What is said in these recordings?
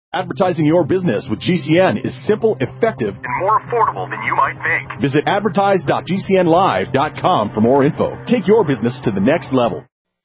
Advertising your business with GCN is simple, effective, and more affordable than you might think. Visit advertise.gcnlive.com for more info. Take your business to the next level.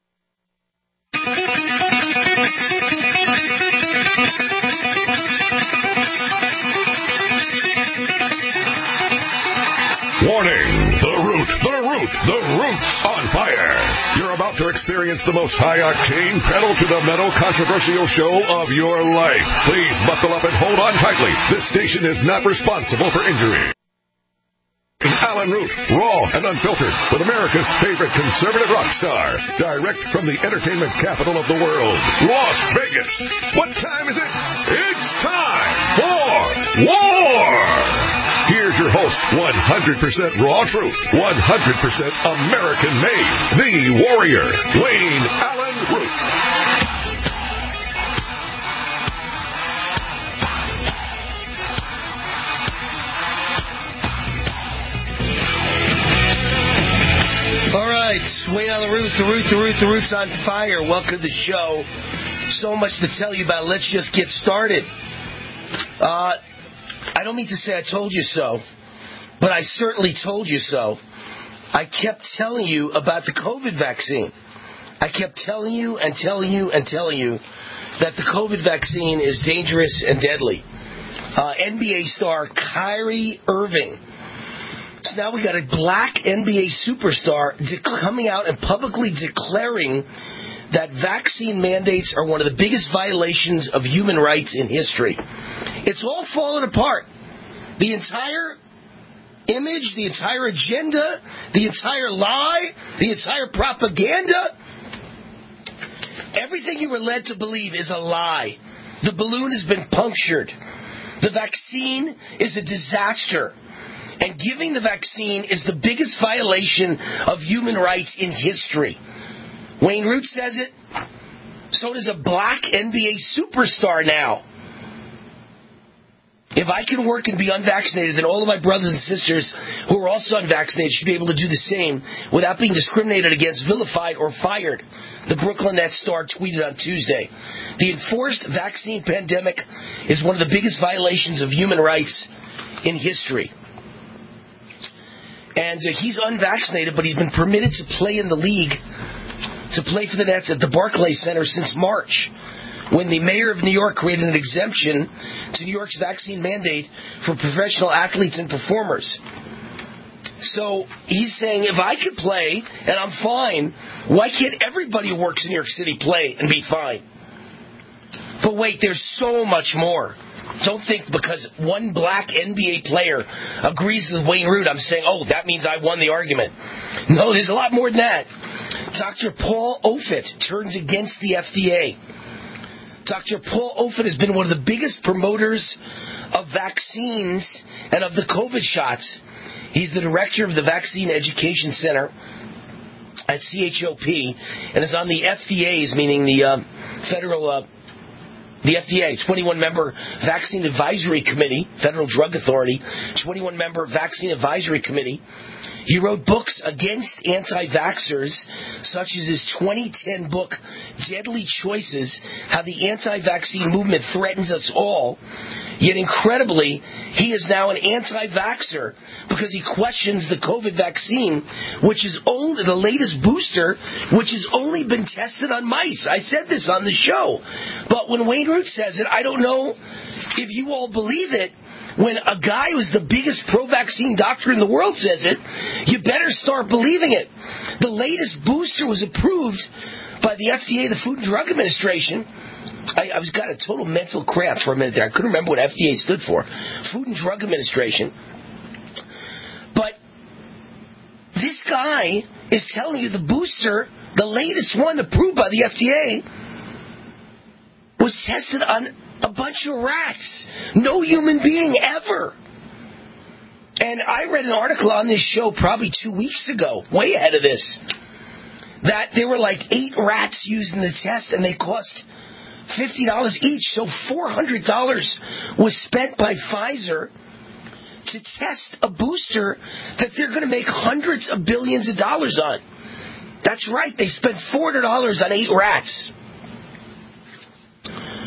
Warning! The root's on fire. You're about to experience the most high-octane, pedal-to-the-metal controversial show of your life. Please buckle up and hold on tightly. This station is not responsible for injury. Alan Root, raw and unfiltered, with America's favorite conservative rock star, direct from the entertainment capital of the world, Las Vegas. What time is it? It's time for war! Here's your host, 100% raw truth, 100% American-made, the warrior, Wayne Allen Root. All right, Wayne Allen Root, the root's on fire. Welcome to the show. So much to tell you about. Let's just get started. I don't mean to say I told you so, but I certainly told you so. I kept telling you about the COVID vaccine. I kept telling you that the COVID vaccine is dangerous and deadly. NBA star Kyrie Irving. So now we got a black NBA superstar coming out and publicly declaring that vaccine mandates are one of the biggest violations of human rights in history. It's all fallen apart. The entire image, the entire agenda, the entire lie, the entire propaganda, everything you were led to believe is a lie. The balloon has been punctured. The vaccine is a disaster. And giving the vaccine is the biggest violation of human rights in history. Wayne Root says it. So does a black NBA superstar now. If I can work and be unvaccinated, then all of my brothers and sisters who are also unvaccinated should be able to do the same without being discriminated against, vilified, or fired. The Brooklyn Nets star tweeted on Tuesday. The enforced vaccine pandemic is one of the biggest violations of human rights in history. And he's unvaccinated, but he's been permitted to play in the league, to play for the Nets at the Barclays Center since March, when the mayor of New York created an exemption to New York's vaccine mandate for professional athletes and performers. So he's saying, if I could play and I'm fine, why can't everybody who works in New York City play and be fine? But wait, there's so much more. Don't think because one black NBA player agrees with Wayne Root, I'm saying, oh, that means I won the argument. No, there's a lot more than that. Dr. Paul Offit turns against the FDA. Dr. Paul Offit has been one of the biggest promoters of vaccines and of the COVID shots. He's the director of the Vaccine Education Center at CHOP and is on the FDA's, meaning the the FDA, 21-member Vaccine Advisory Committee, Federal Drug Authority, 21-member Vaccine Advisory Committee. He wrote books against anti-vaxxers, such as his 2010 book, Deadly Choices, How the Anti-Vaccine Movement Threatens Us All. Yet incredibly, he is now an anti-vaxxer because he questions the COVID vaccine, which is only the latest booster, which has only been tested on mice. I said this on the show. But when Wayne Root says it, I don't know if you all believe it. When a guy who's the biggest pro-vaccine doctor in the world says it, you better start believing it. The latest booster was approved by the FDA, the Food and Drug Administration. I was got a total mental cramp for a minute there. I couldn't remember what FDA stood for. Food and Drug Administration. But this guy is telling you the booster, the latest one approved by the FDA, was tested on a bunch of rats. No human being ever. And I read an article on this show probably 2 weeks ago, way ahead of this, that there were like 8 rats used in the test and they cost $50 each. So $400 was spent by Pfizer to test a booster that they're going to make hundreds of billions of dollars on. That's right. They spent $400 on 8 rats.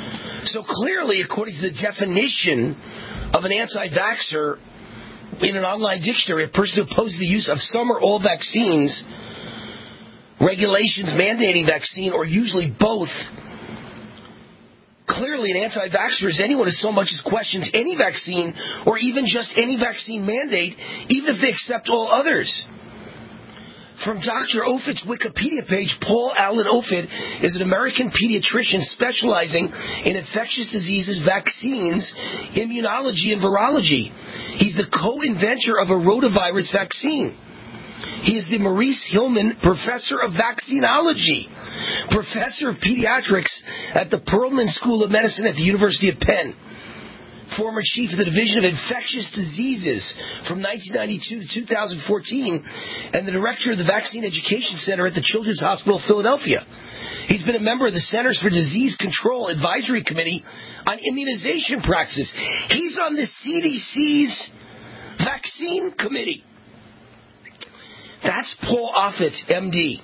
So clearly, according to the definition of an anti-vaxxer in an online dictionary, a person who opposes the use of some or all vaccines, regulations mandating vaccine, or usually both. Clearly, an anti-vaxxer is anyone who so much as questions any vaccine or even just any vaccine mandate, even if they accept all others. From Dr. Offit's Wikipedia page, Paul Allen Offit is an American pediatrician specializing in infectious diseases, vaccines, immunology, and virology. He's the co-inventor of a rotavirus vaccine. He is the Maurice Hillman Professor of Vaccinology, Professor of Pediatrics at the Perelman School of Medicine at the University of Penn, former chief of the Division of Infectious Diseases from 1992 to 2014, and the director of the Vaccine Education Center at the Children's Hospital of Philadelphia. He's been a member of the Centers for Disease Control Advisory Committee on Immunization Practices. He's on the CDC's Vaccine Committee. That's Paul Offit, MD.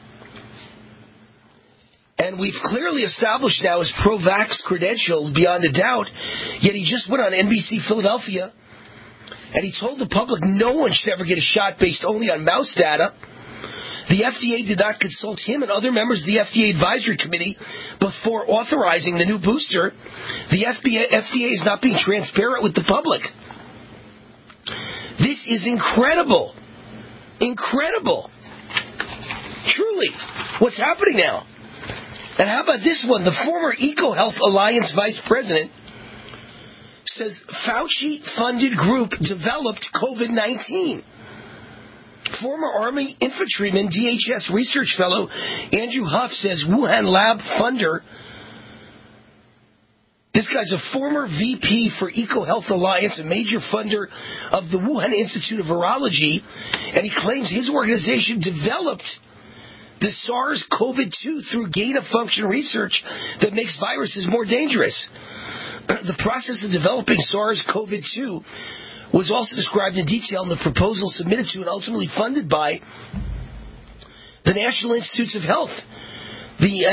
And we've clearly established now his pro-vax credentials beyond a doubt, yet he just went on NBC Philadelphia, and he told the public no one should ever get a shot based only on mouse data. The FDA did not consult him and other members of the FDA Advisory Committee before authorizing the new booster. The FDA is not being transparent with the public. This is incredible. Incredible. Truly. What's happening now? And how about this one? The former EcoHealth Alliance vice president says Fauci-funded group developed COVID-19. Former Army infantryman, DHS research fellow Andrew Huff says Wuhan lab funder. This guy's a former VP for EcoHealth Alliance, a major funder of the Wuhan Institute of Virology, and he claims his organization developed the SARS-CoV-2 through gain-of-function research that makes viruses more dangerous. The process of developing SARS-CoV-2 was also described in detail in the proposal submitted to and ultimately funded by the National Institutes of Health, the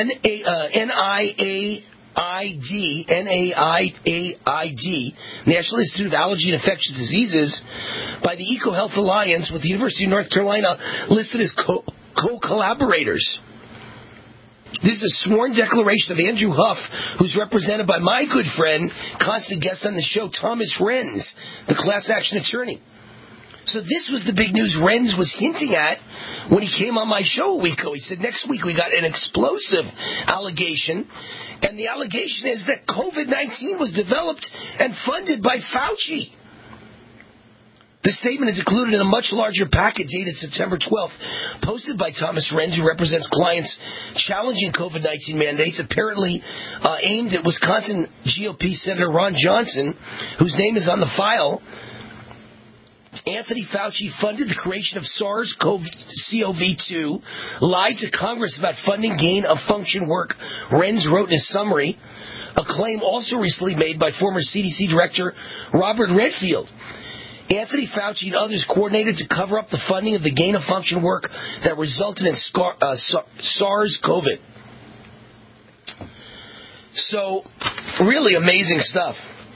NIAID, National Institute of Allergy and Infectious Diseases, by the EcoHealth Alliance, with the University of North Carolina listed as co-collaborators. This is a sworn declaration of Andrew Huff, who's represented by my good friend, constant guest on the show, Thomas Renz, the class action attorney. So this was the big news Renz was hinting at when he came on my show a week ago. He said, next week we got an explosive allegation, and the allegation is that COVID-19 was developed and funded by Fauci. The statement is included in a much larger packet dated September 12th, posted by Thomas Renz, who represents clients challenging COVID-19 mandates, apparently aimed at Wisconsin GOP Senator Ron Johnson, whose name is on the file. Anthony Fauci funded the creation of SARS-CoV-2, lied to Congress about funding gain-of-function work, Renz wrote in his summary, a claim also recently made by former CDC Director Robert Redfield. Anthony Fauci and others coordinated to cover up the funding of the gain-of-function work that resulted in SARS-CoV. So, really amazing stuff.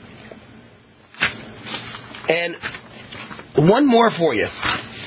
And one more for you.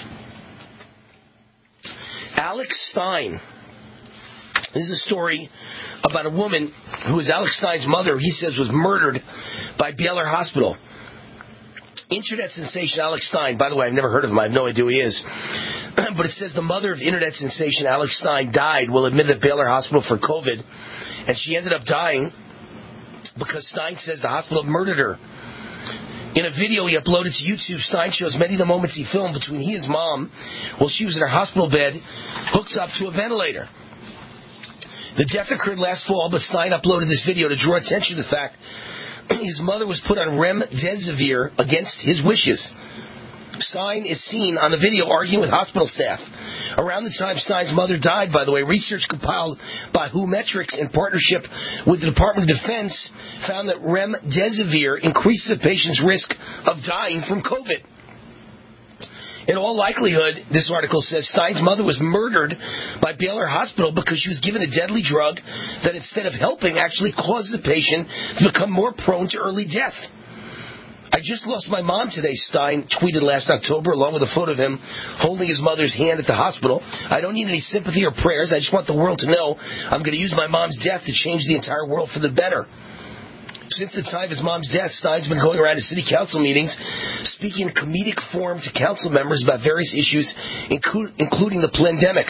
Alex Stein. This is a story about a woman who was Alex Stein's mother, he says, was murdered by Baylor Hospital. Internet sensation Alex Stein, by the way, I've never heard of him. I have no idea who he is. But it says the mother of internet sensation Alex Stein died while admitted at Baylor Hospital for COVID. And she ended up dying because Stein says the hospital murdered her. In a video he uploaded to YouTube, Stein shows many of the moments he filmed between he and his mom while she was in her hospital bed, hooked up to a ventilator. The death occurred last fall, but Stein uploaded this video to draw attention to the fact his mother was put on remdesivir against his wishes. Stein is seen on the video arguing with hospital staff. Around the time Stein's mother died, by the way, research compiled by WHO Metrics in partnership with the Department of Defense found that remdesivir increases a patient's risk of dying from COVID. In all likelihood, this article says Stein's mother was murdered by Baylor Hospital because she was given a deadly drug that instead of helping actually causes the patient to become more prone to early death. I just lost my mom today, Stein tweeted last October, along with a photo of him holding his mother's hand at the hospital. I don't need any sympathy or prayers. I just want the world to know I'm going to use my mom's death to change the entire world for the better. Since the time of his mom's death, Stein's been going around to city council meetings, speaking in comedic form to council members about various issues, including the pandemic.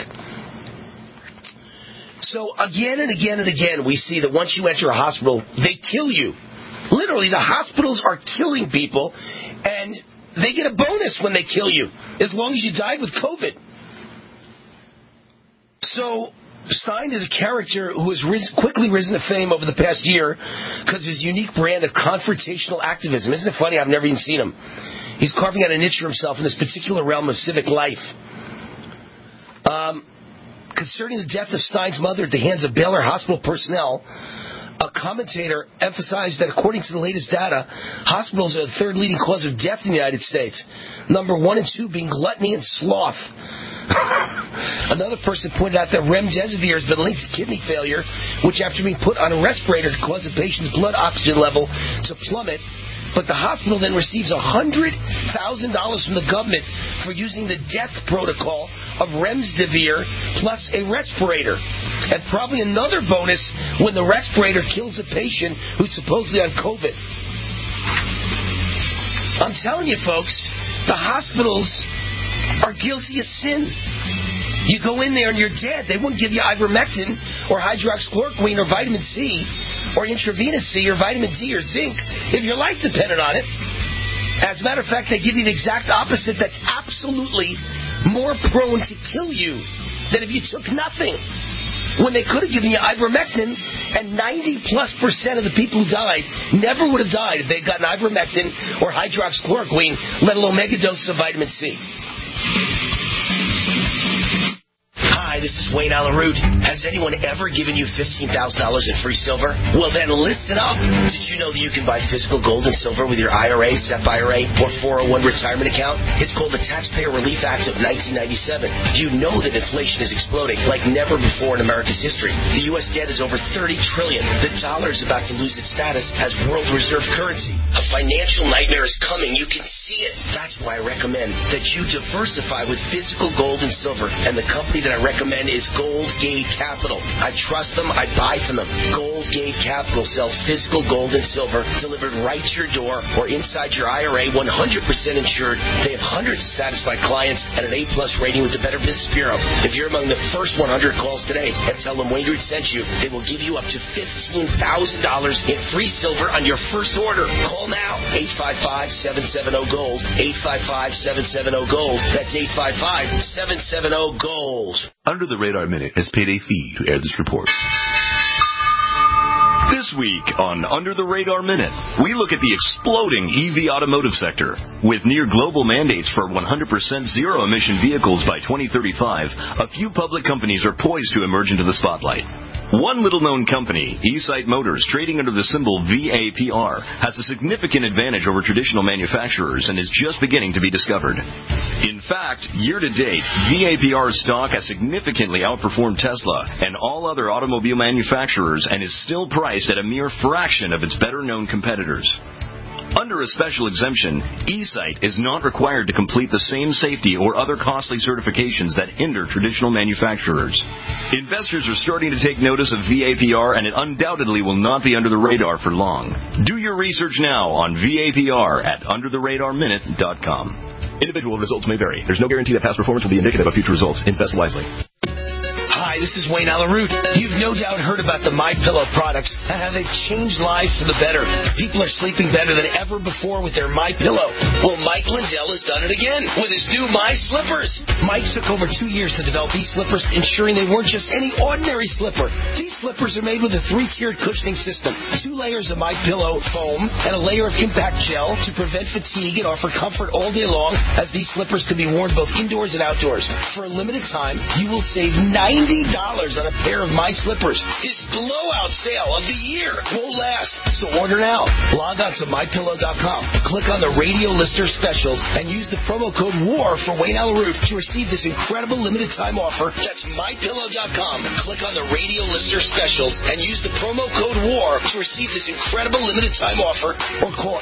So again and again and again, we see that once you enter a hospital, they kill you. Literally, the hospitals are killing people, and they get a bonus when they kill you, as long as you died with COVID. So Stein is a character who has quickly risen to fame over the past year because of his unique brand of confrontational activism. Isn't it funny? I've never even seen him. He's carving out a niche for himself in this particular realm of civic life. Concerning the death of Stein's mother at the hands of Baylor Hospital personnel, a commentator emphasized that according to the latest data, hospitals are the third leading cause of death in the United States. Number 1 and 2 being gluttony and sloth. Another person pointed out that remdesivir has been linked to kidney failure, which after being put on a respirator could cause a patient's blood oxygen level to plummet. But the hospital then receives $100,000 from the government for using the death protocol of remdesivir plus a respirator. And probably another bonus when the respirator kills a patient who's supposedly on COVID. I'm telling you, folks, the hospitals are guilty of sin. You go in there and you're dead. They wouldn't give you ivermectin or hydroxychloroquine or vitamin C or intravenous C or vitamin D or zinc if your life depended on it. As a matter of fact, they give you the exact opposite that's absolutely more prone to kill you than if you took nothing. When they could have given you ivermectin, and 90+% of the people who died never would have died if they'd gotten ivermectin or hydroxychloroquine, let alone megadoses of vitamin C. Hi, this is Wayne Allyn Root. Has anyone ever given you $15,000 in free silver? Well, then listen up. Did you know that you can buy physical gold and silver with your IRA, SEP IRA, or 401 retirement account? It's called the Taxpayer Relief Act of 1997. You know that inflation is exploding like never before in America's history. The U.S. debt is over $30 trillion. The dollar is about to lose its status as world reserve currency. A financial nightmare is coming. You can see it. That's why I recommend that you diversify with physical gold and silver. And the company that I recommend is Gold Gate Capital. I trust them. I buy from them. Gold Gate Capital sells physical gold and silver delivered right to your door or inside your IRA, 100% insured. They have hundreds of satisfied clients and an A+ rating with the Better Business Bureau. If you're among the first 100 calls today and tell them Wayne Root sent you, they will give you up to $15,000 in free silver on your first order. Call now. 855-770-GOLD. 855-770-GOLD. That's 855-770-GOLD. Under the Radar Minute has paid a fee to air this report. This week on Under the Radar Minute, we look at the exploding EV automotive sector. With near global mandates for 100% zero-emission vehicles by 2035, a few public companies are poised to emerge into the spotlight. One little-known company, eSight Motors, trading under the symbol VAPR, has a significant advantage over traditional manufacturers and is just beginning to be discovered. In fact, year-to-date, VAPR's stock has significantly outperformed Tesla and all other automobile manufacturers and is still priced at a mere fraction of its better-known competitors. Under a special exemption, eSight is not required to complete the same safety or other costly certifications that hinder traditional manufacturers. Investors are starting to take notice of VAPR, and it undoubtedly will not be under the radar for long. Do your research now on VAPR at undertheradarminute.com. Individual results may vary. There's no guarantee that past performance will be indicative of future results. Invest wisely. Hi, this is Wayne Allyn Root. You've no doubt heard about the MyPillow products and how they've changed lives for the better. People are sleeping better than ever before with their MyPillow. Well, Mike Lindell has done it again with his new My Slippers. Mike took over 2 years to develop these slippers, ensuring they weren't just any ordinary slipper. These slippers are made with a 3-tiered cushioning system, 2 layers of MyPillow foam, and a layer of impact gel to prevent fatigue and offer comfort all day long, as these slippers can be worn both indoors and outdoors. For a limited time, you will save $90 on a pair of my slippers. This blowout sale of the year won't last. So order now. Log on to MyPillow.com. Click on the radio lister specials and use the promo code WAR for Wayne Allyn Root to receive this incredible limited time offer. That's MyPillow.com. Click on the radio lister specials and use the promo code WAR to receive this incredible limited time offer, or call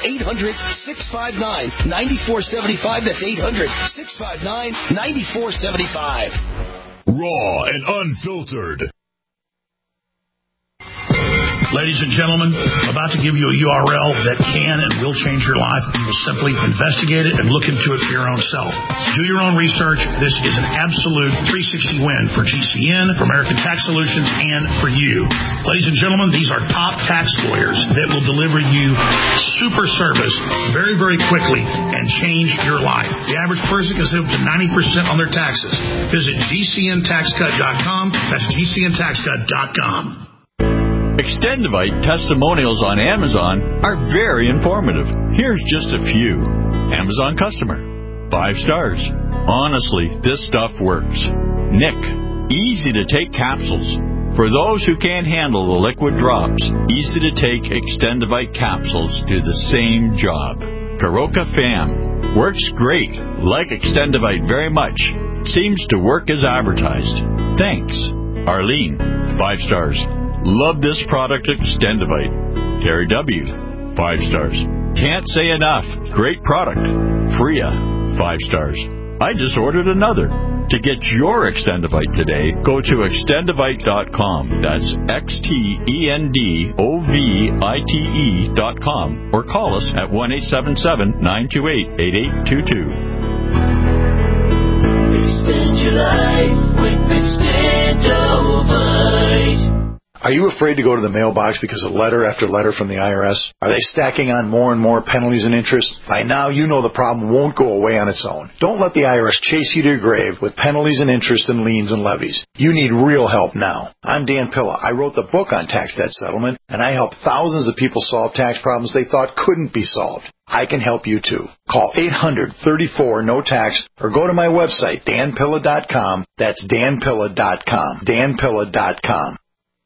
800-659-9475. That's 800-659-9475. Raw and unfiltered. Ladies and gentlemen, I'm about to give you a URL that can and will change your life. You will simply investigate it and look into it for your own self. Do your own research. This is an absolute 360 win for GCN, for American Tax Solutions, and for you. Ladies and gentlemen, these are top tax lawyers that will deliver you super service very, very quickly and change your life. The average person can save up to 90% on their taxes. Visit GCNTaxCut.com. That's GCNTaxCut.com. Extendivite testimonials on Amazon are very informative. Here's just a few. Amazon customer. 5 stars. Honestly, this stuff works. Nick. Easy to take capsules. For those who can't handle the liquid drops, easy to take Extendivite capsules do the same job. Karoka Fam. Works great. Like Extendivite very much. Seems to work as advertised. Thanks. Arlene. 5 stars. Love this product, Extendivite. Terry W. 5 stars. Can't say enough. Great product. Freya. 5 stars. I just ordered another. To get your Extendivite today, go to Extendivite.com. That's XTENDOVITE.com, or call us at 1-877-928-8822. Extend your life with Extendivite. Are you afraid to go to the mailbox because of letter after letter from the IRS? Are they stacking on more and more penalties and interest? By now, you know the problem won't go away on its own. Don't let the IRS chase you to your grave with penalties and interest and liens and levies. You need real help now. I'm Dan Pilla. I wrote the book on tax debt settlement, and I helped thousands of people solve tax problems they thought couldn't be solved. I can help you too. Call 800-34-NO-TAX or go to my website, danpilla.com. That's danpilla.com. danpilla.com.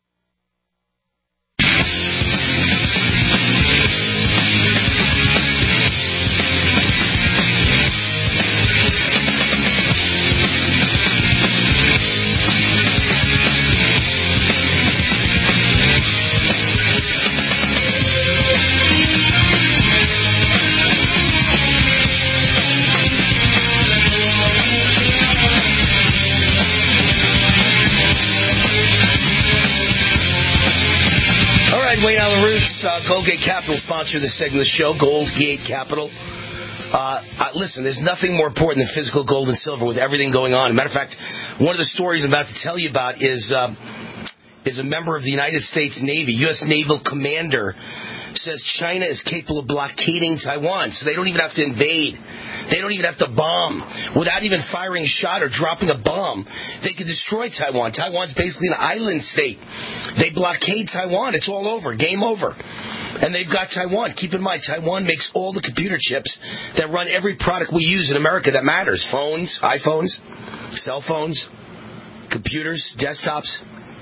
Wayne Allyn Root, Goldgate Capital sponsor this segment of the show, Goldgate Capital. Listen, there's nothing more important than physical gold and silver with everything going on. As a matter of fact, one of the stories I'm about to tell you about is a member of the United States Navy, U.S. Naval Commander, says China is capable of blockading Taiwan, so they don't even have to invade. They don't even have to bomb. Without even firing a shot or dropping a bomb, they can destroy Taiwan. Taiwan's basically an island state. They blockade Taiwan. It's all over. Game over. And they've got Taiwan. Keep in mind, Taiwan makes all the computer chips that run every product we use in America that matters. Phones, iPhones, cell phones, computers, desktops,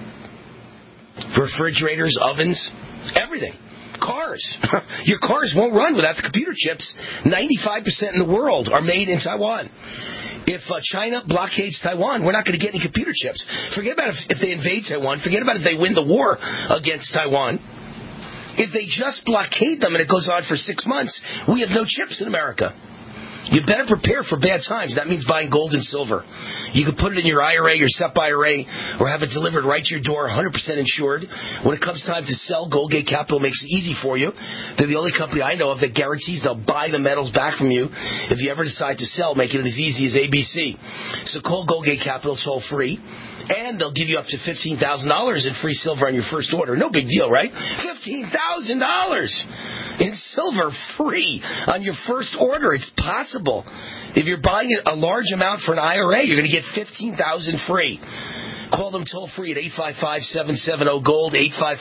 refrigerators, ovens, everything. Cars. Your cars won't run without the computer chips. 95% in the world are made in Taiwan. If China blockades Taiwan, we're not going to get any computer chips. Forget about if they invade Taiwan. Forget about if they win the war against Taiwan. If they just blockade them and it goes on for 6 months, we have no chips in America. You better prepare for bad times. That means buying gold and silver. You can put it in your IRA, your SEP IRA, or have it delivered right to your door, 100% insured. When it comes time to sell, Goldgate Capital makes it easy for you. They're the only company I know of that guarantees they'll buy the metals back from you if you ever decide to sell, making it as easy as ABC. So call Goldgate Capital toll free. And they'll give you up to $15,000 in free silver on your first order. No big deal, right? $15,000 in silver free on your first order. It's possible. If you're buying a large amount for an IRA, you're going to get $15,000 free. Call them toll free at 855-770-GOLD,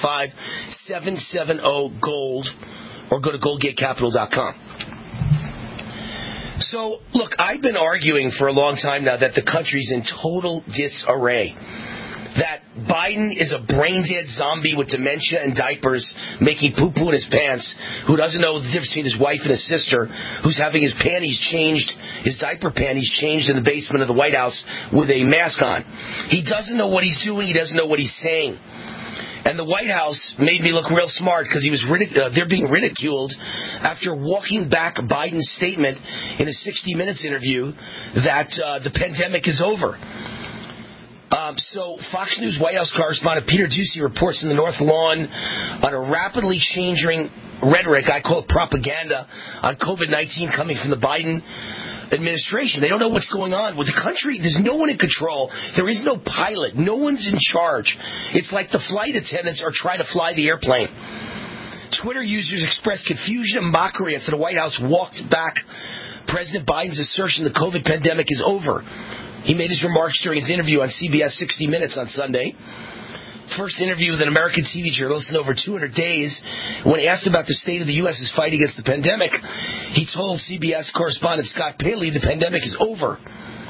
855-770-GOLD, or go to GoldGateCapital.com. So, look, I've been arguing for a long time now that the country's in total disarray. that Biden is a brain-dead zombie with dementia and diapers, making poo-poo in his pants, who doesn't know the difference between his wife and his sister, who's having his panties changed, his diaper panties changed in the basement of the White House with a mask on. He doesn't know what he's doing. He doesn't know what he's saying. And the White House made me look real smart because they're being ridiculed after walking back Biden's statement in a 60 Minutes interview that the pandemic is over. So Fox News White House correspondent Peter Doocy reports in the North Lawn on a rapidly changing rhetoric, I call it propaganda, on COVID-19 coming from the Biden administration. They don't know what's going on with the country. There's no one in control. There is no pilot. No one's in charge. It's like the flight attendants are trying to fly the airplane. Twitter users expressed confusion and mockery after the White House walked back President Biden's assertion the COVID pandemic is over. He made his remarks during his interview on CBS 60 Minutes on Sunday. First interview with an American TV journalist in over 200 days. When asked about the state of the U.S.'s fight against the pandemic, he told CBS correspondent Scott Paley the pandemic is over.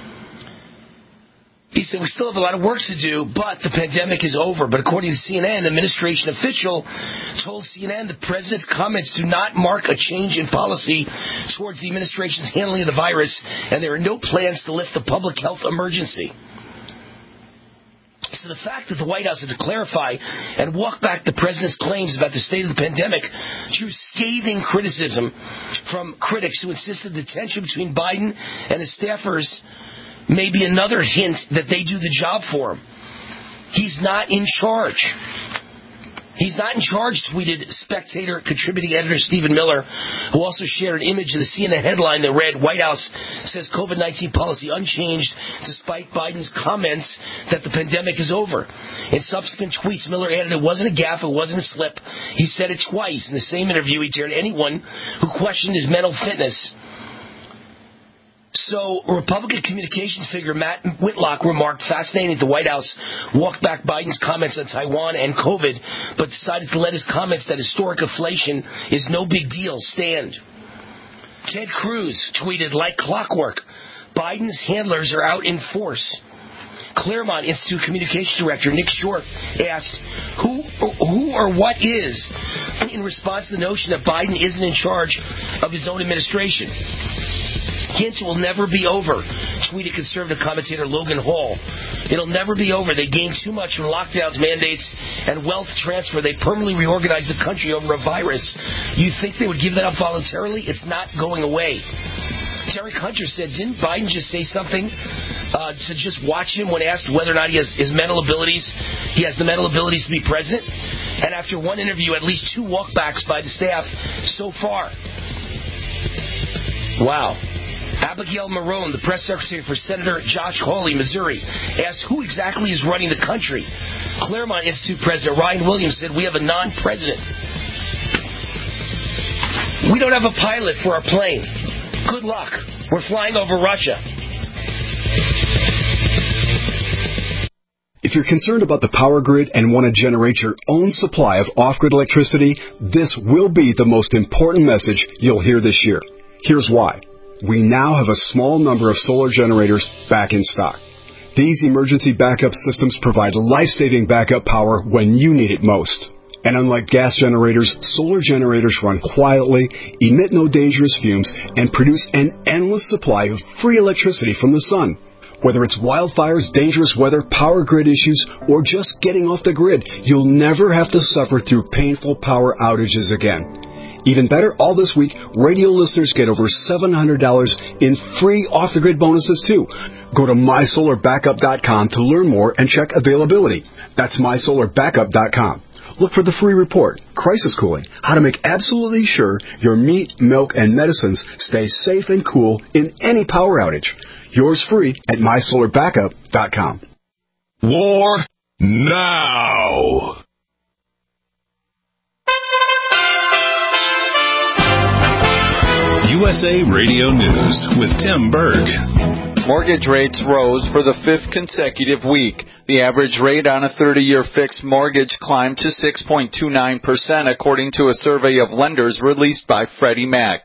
He said, we still have a lot of work to do, but the pandemic is over. But according to CNN, an administration official told CNN the president's comments do not mark a change in policy towards the administration's handling of the virus, and there are no plans to lift the public health emergency. So the fact that the White House had to clarify and walk back the president's claims about the state of the pandemic drew scathing criticism from critics who insisted the tension between Biden and his staffers may be another hint that they do the job for him. He's not in charge. He's not in charge, tweeted Spectator contributing editor Stephen Miller, who also shared an image of the CNN headline that read, White House says COVID-19 policy unchanged despite Biden's comments that the pandemic is over. In subsequent tweets, Miller added it wasn't a gaffe, it wasn't a slip. He said it twice. In the same interview, he dared anyone who questioned his mental fitness. So, Republican communications figure Matt Whitlock remarked, fascinating, the White House walked back Biden's comments on Taiwan and COVID, but decided to let his comments that historic inflation is no big deal stand. Ted Cruz tweeted, like clockwork, Biden's handlers are out in force. Claremont Institute Communications Director Nick Short asked, who or what is, in response to the notion that Biden isn't in charge of his own administration. Hint will never be over, tweeted conservative commentator Logan Hall. It'll never be over. They gained too much from lockdowns, mandates, and wealth transfer. They permanently reorganized the country over a virus. You think they would give that up voluntarily? It's not going away. Terry Hunter said, didn't Biden just say something to just watch him when asked whether or not he has his mental abilities? He has the mental abilities to be president? And after one interview, at least 2 walkbacks by the staff so far. Wow. Abigail Marone, the press secretary for Senator Josh Hawley, Missouri, asked who exactly is running the country. Claremont Institute President Ryan Williams said, we have a non-president. We don't have a pilot for our plane. Good luck. We're flying over Russia. If you're concerned about the power grid and want to generate your own supply of off-grid electricity, this will be the most important message you'll hear this year. Here's why. We now have a small number of solar generators back in stock. These emergency backup systems provide life-saving backup power when you need it most. And unlike gas generators, solar generators run quietly, emit no dangerous fumes, and produce an endless supply of free electricity from the sun. Whether it's wildfires, dangerous weather, power grid issues, or just getting off the grid, you'll never have to suffer through painful power outages again. Even better, all this week, radio listeners get over $700 in free off-the-grid bonuses, too. Go to MySolarBackup.com to learn more and check availability. That's MySolarBackup.com. Look for the free report, Crisis Cooling, how to make absolutely sure your meat, milk, and medicines stay safe and cool in any power outage. Yours free at MySolarBackup.com. War now. USA Radio News with Tim Berg. Mortgage rates rose for the 5th consecutive week. The average rate on a 30-year fixed mortgage climbed to 6.29%, according to a survey of lenders released by Freddie Mac.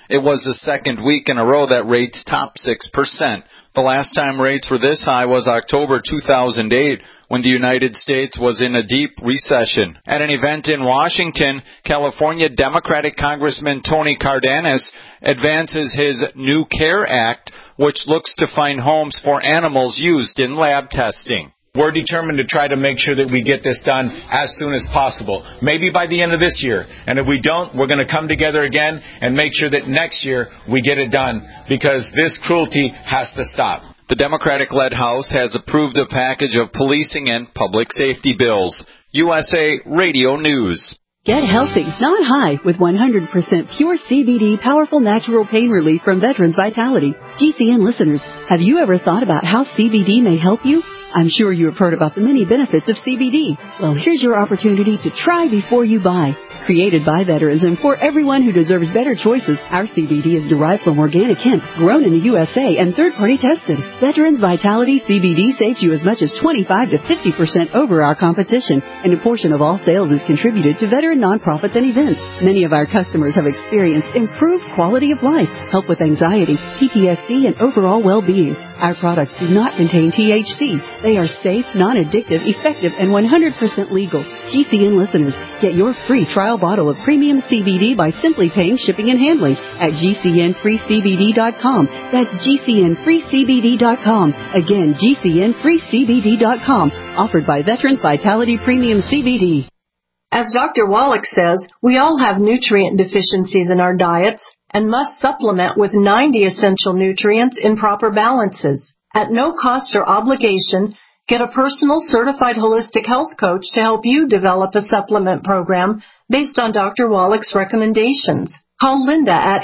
It was the second week in a row that rates topped 6%. The last time rates were this high was October 2008, when the United States was in a deep recession. At an event in Washington, California Democratic Congressman Tony Cardenas advances his New Care Act, which looks to find homes for animals used in lab testing. We're determined to try to make sure that we get this done as soon as possible, maybe by the end of this year. And if we don't, we're going to come together again and make sure that next year we get it done, because this cruelty has to stop. The Democratic-led House has approved a package of policing and public safety bills. USA Radio News. Get healthy, not high, with 100% pure CBD powerful natural pain relief from Veterans Vitality. GCN listeners, have you ever thought about how CBD may help you? I'm sure you have heard about the many benefits of CBD. Well, here's your opportunity to try before you buy. Created by veterans and for everyone who deserves better choices, our CBD is derived from organic hemp, grown in the USA and third-party tested. Veterans Vitality CBD saves you as much as 25 to 50% over our competition, and a portion of all sales is contributed to veteran nonprofits and events. Many of our customers have experienced improved quality of life, help with anxiety, PTSD, and overall well-being. Our products do not contain THC. They are safe, non-addictive, effective, and 100% legal. GCN listeners, get your free trial bottle of premium CBD by simply paying shipping and handling at GCNFreeCBD.com. That's GCNFreeCBD.com. Again, GCNFreeCBD.com. Offered by Veterans Vitality Premium CBD. As Dr. Wallach says, we all have nutrient deficiencies in our diets and must supplement with 90 essential nutrients in proper balances. At no cost or obligation, get a personal certified holistic health coach to help you develop a supplement program based on Dr. Wallach's recommendations. Call Linda at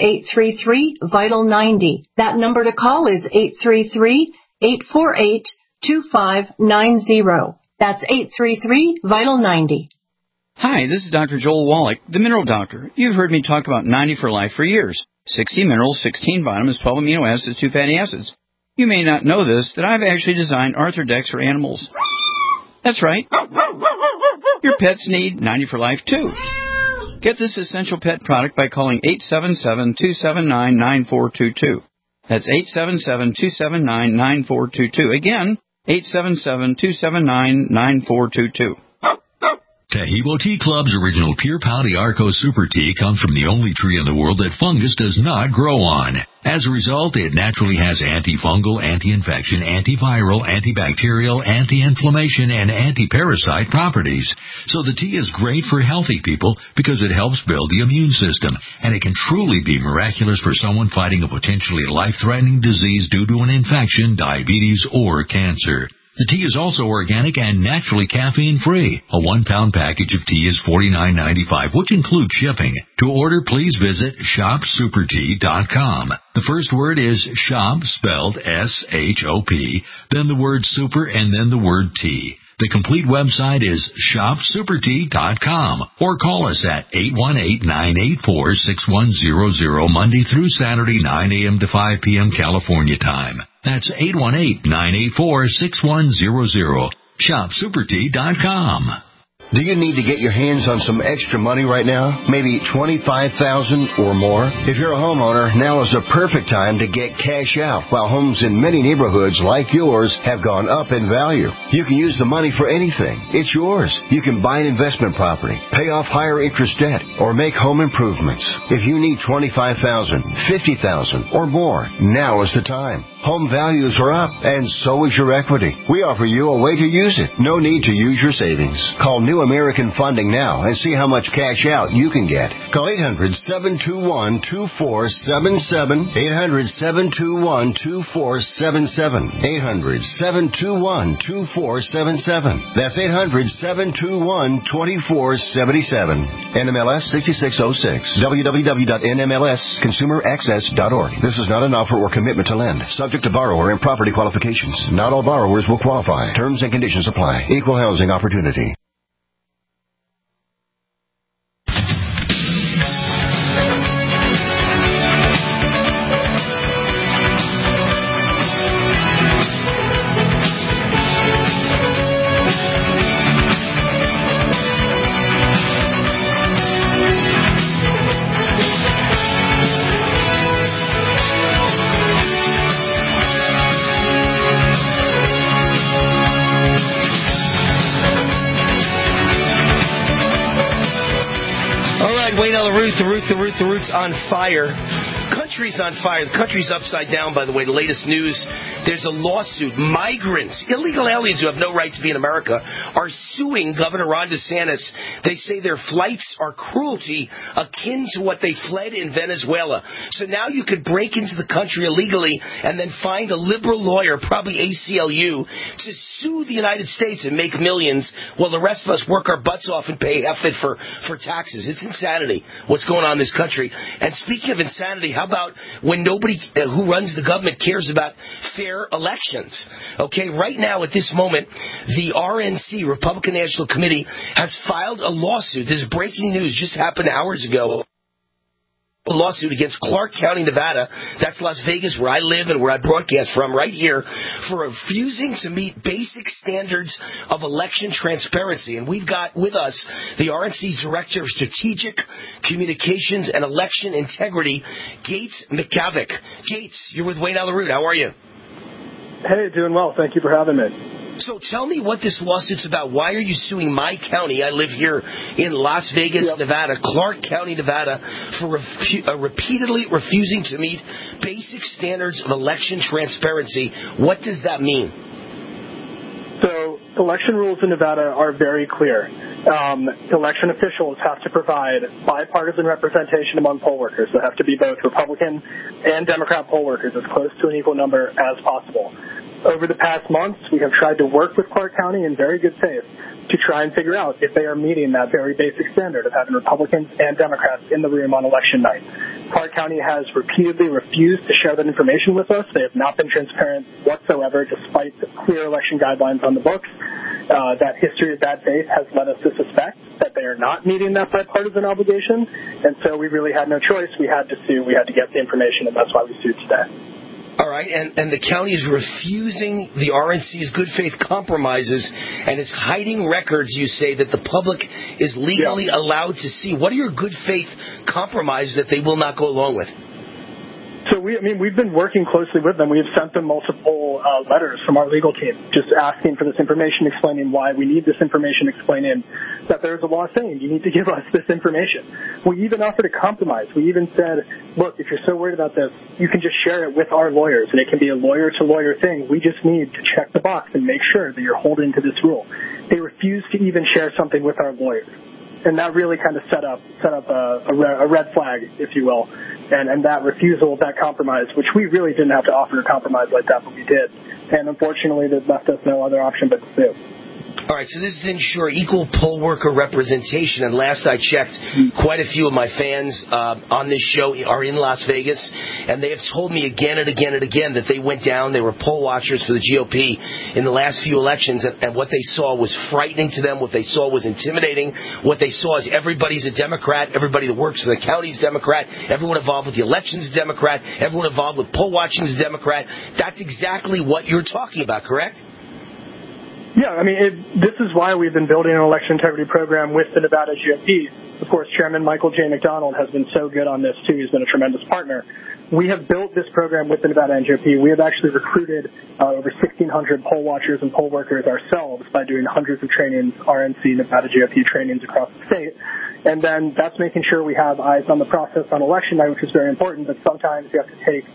833-VITAL-90. That number to call is 833-848-2590. That's 833-VITAL-90. Hi, this is Dr. Joel Wallach, the Mineral Doctor. You've heard me talk about 90 for Life for years. 60 minerals, 16 vitamins, 12 amino acids, 2 fatty acids. You may not know this, that I've actually designed Arthrodex for animals. That's right. Your pets need 90 for Life, too. Get this essential pet product by calling 877-279-9422. That's 877-279-9422. Again, 877-279-9422. Tahibo Tea Club's original Pure Pouty Arco Super Tea comes from the only tree in the world that fungus does not grow on. As a result, it naturally has antifungal, anti-infection, antiviral, antibacterial, anti-inflammation, and anti-parasite properties. So the tea is great for healthy people because it helps build the immune system, and it can truly be miraculous for someone fighting a potentially life-threatening disease due to an infection, diabetes, or cancer. The tea is also organic and naturally caffeine-free. A 1-pound package of tea is $49.95, which includes shipping. To order, please visit shopsupertea.com. The first word is shop, spelled S-H-O-P, then the word super, and then the word tea. The complete website is shopsupertea.com, or call us at 818-984-6100 Monday through Saturday, 9 a.m. to 5 p.m. California time. That's 818-984-6100. shopsupertea.com. Do you need to get your hands on some extra money right now? Maybe $25,000 or more? If you're a homeowner, now is the perfect time to get cash out while homes in many neighborhoods like yours have gone up in value. You can use the money for anything. It's yours. You can buy an investment property, pay off higher interest debt, or make home improvements. If you need $25,000, $50,000 or more, now is the time. Home values are up, and so is your equity. We offer you a way to use it. No need to use your savings. Call New American Funding now and see how much cash out you can get. Call 800-721-2477. 800-721-2477. 800-721-2477. That's 800-721-2477. NMLS 6606. www.nmlsconsumeraccess.org. This is not an offer or commitment to lend. Subject to borrower and property qualifications. Not all borrowers will qualify. Terms and conditions apply. Equal housing opportunity. The root's on fire. Country's on fire. The country's upside down, by the way. The latest news, there's a lawsuit. Migrants, illegal aliens who have no right to be in America, are suing Governor Ron DeSantis. They say their flights are cruelty akin to what they fled in Venezuela. So now you could break into the country illegally and then find a liberal lawyer, probably ACLU, to sue the United States and make millions while the rest of us work our butts off and pay effort for taxes. It's insanity what's going on in this country. And speaking of insanity, how about when nobody who runs the government cares about fair elections? Okay, right now at this moment, the RNC, Republican National Committee, has filed a lawsuit. This is breaking news, just happened hours ago. A lawsuit against Clark County, Nevada, that's Las Vegas, where I live and where I broadcast from, right here, for refusing to meet basic standards of election transparency. And we've got with us the RNC's Director of Strategic Communications and Election Integrity, Gates McCavick. Gates, you're with Wayne Allyn Root. How are you? Hey, doing well. Thank you for having me. So tell me what this lawsuit's about. Why are you suing my county? I live here in Las Vegas, Nevada, Clark County, Nevada, for repeatedly refusing to meet basic standards of election transparency. What does that mean? So election rules in Nevada are very clear. Election officials have to provide bipartisan representation among poll workers. They have to be both Republican and Democrat poll workers, as close to an equal number as possible. Over the past months, we have tried to work with Clark County in very good faith to try and figure out if they are meeting that very basic standard of having Republicans and Democrats in the room on election night. Clark County has repeatedly refused to share that information with us. They have not been transparent whatsoever, despite the clear election guidelines on the books. That history of bad faith has led us to suspect that they are not meeting that bipartisan obligation, and so we really had no choice. We had to sue. We had to get the information, and that's why we sued today. All right, and the county is refusing the RNC's good faith compromises and is hiding records, you say, that the public is legally allowed to see. What are your good faith compromises that they will not go along with? So we've been working closely with them. We have sent them multiple letters from our legal team just asking for this information, explaining why we need this information, explaining that there's a law saying you need to give us this information. We even offered a compromise. We even said, look, if you're so worried about this, you can just share it with our lawyers, and it can be a lawyer-to-lawyer thing. We just need to check the box and make sure that you're holding to this rule. They refused to even share something with our lawyers. And that really kind of set up a red flag, if you will. And that refusal, that compromise, which we really didn't have to offer a compromise like that, but we did. And unfortunately, that left us no other option but to sue. All right, so this is to ensure equal poll worker representation. And last I checked, quite a few of my fans on this show are in Las Vegas, and they have told me again and again and again that they went down, they were poll watchers for the GOP in the last few elections, and what they saw was frightening to them, what they saw was intimidating, what they saw is everybody's a Democrat, everybody that works for the county is Democrat, everyone involved with the elections is Democrat, everyone involved with poll watching is Democrat. That's exactly what you're talking about, correct? Yeah, this is why we've been building an election integrity program with the Nevada GOP. Of course, Chairman Michael J. McDonald has been so good on this, too. He's been a tremendous partner. We have built this program with the Nevada NGOP. We have actually recruited over 1,600 poll watchers and poll workers ourselves by doing hundreds of trainings, RNC, Nevada GOP trainings across the state. And then that's making sure we have eyes on the process on election night, which is very important, but sometimes you have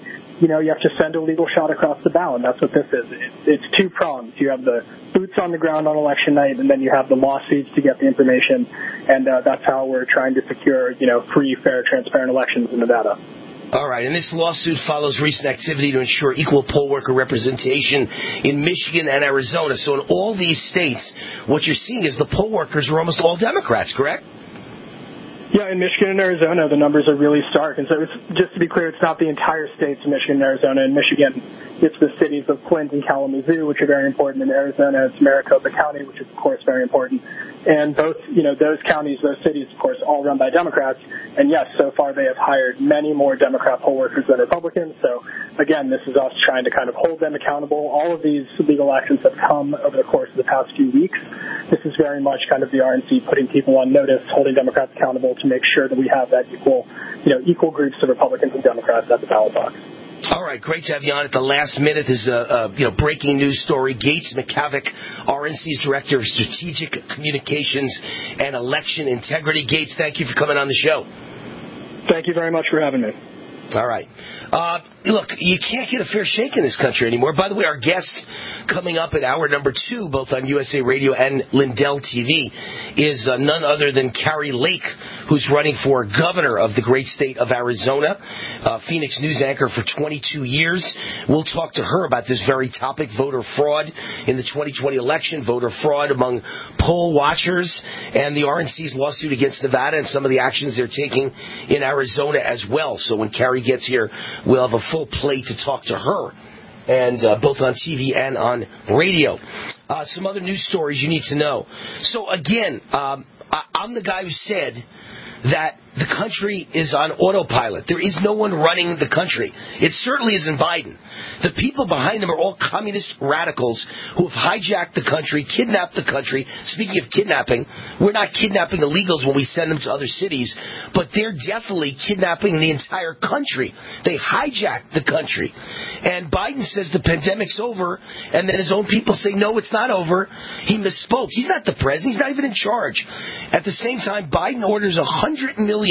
to send a legal shot across the bow, and that's what this is. It's two prongs. You have the boots on the ground on election night, and then you have the lawsuits to get the information, and that's how we're trying to secure, free, fair, transparent elections in Nevada. All right, and this lawsuit follows recent activity to ensure equal poll worker representation in Michigan and Arizona. So in all these states, what you're seeing is the poll workers are almost all Democrats, correct? Yeah, in Michigan and Arizona, the numbers are really stark. And so just to be clear, it's not the entire states of Michigan and Arizona. In Michigan, it's the cities of Flint and Kalamazoo, which are very important. In Arizona, it's Maricopa County, which is, of course, very important. And both, those counties, those cities, of course, all run by Democrats. And yes, so far they have hired many more Democrat poll workers than Republicans. So, again, this is us trying to kind of hold them accountable. All of these legal actions have come over the course of the past few weeks. This is very much kind of the RNC putting people on notice, holding Democrats accountable to make sure that we have that equal groups of Republicans and Democrats at the ballot box. All right, great to have you on at the last minute. This is a breaking news story. Gates McCavick, RNC's Director of Strategic Communications and Election Integrity. Gates, thank you for coming on the show. Thank you very much for having me. All right. Look, you can't get a fair shake in this country anymore. By the way, our guest coming up at hour number 2, both on USA Radio and Lindell TV, is none other than Carrie Lake, who's running for governor of the great state of Arizona, Phoenix News anchor for 22 years. We'll talk to her about this very topic, voter fraud in the 2020 election, voter fraud among poll watchers, and the RNC's lawsuit against Nevada and some of the actions they're taking in Arizona as well. So when Carrie gets here, we'll have a full plate to talk to her, and both on TV and on radio. Some other news stories you need to know. So again, I'm the guy who said that the country is on autopilot. There is no one running the country. It certainly isn't Biden. The people behind him are all communist radicals who have hijacked the country, kidnapped the country. Speaking of kidnapping, we're not kidnapping illegals when we send them to other cities, but they're definitely kidnapping the entire country. They hijacked the country. And Biden says the pandemic's over, and then his own people say, no, it's not over. He misspoke. He's not the president. He's not even in charge. At the same time, Biden orders 100 million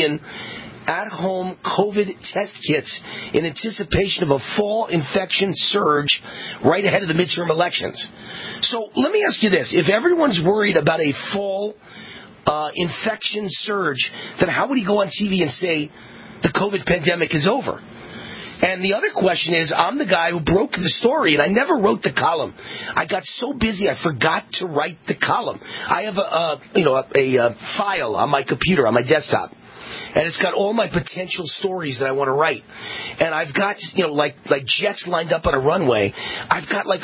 at-home COVID test kits in anticipation of a fall infection surge right ahead of the midterm elections. So let me ask you this. If everyone's worried about a fall infection surge, then how would he go on TV and say the COVID pandemic is over? And the other question is, I'm the guy who broke the story, and I never wrote the column. I got so busy, I forgot to write the column. I have a file on my computer, on my desktop, and it's got all my potential stories that I want to write. And I've got, like jets lined up on a runway. I've got like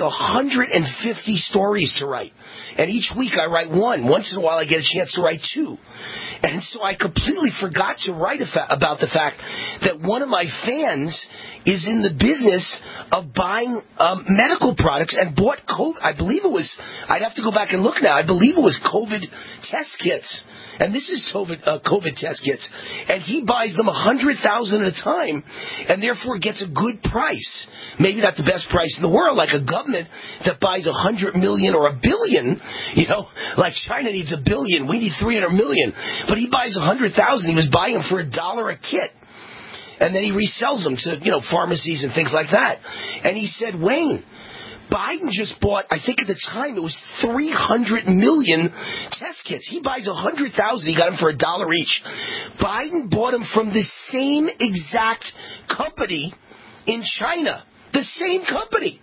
150 stories to write. And each week I write one. Once in a while I get a chance to write 2. And so I completely forgot to write about the fact that one of my fans is in the business of buying medical products and bought COVID. I believe it was, I'd have to go back and look now, I believe it was COVID test kits. And this is COVID test kits. And he buys them 100,000 at a time and therefore gets a good price. Maybe not the best price in the world, like a government that buys 100 million or a billion. Like China needs a billion. We need 300 million. But he buys 100,000. He was buying them for $1 a kit. And then he resells them to, pharmacies and things like that. And he said, Wayne, Biden just bought, I think at the time it was 300 million test kits. He buys 100,000. He got them for $1 each. Biden bought them from the same exact company in China. The same company.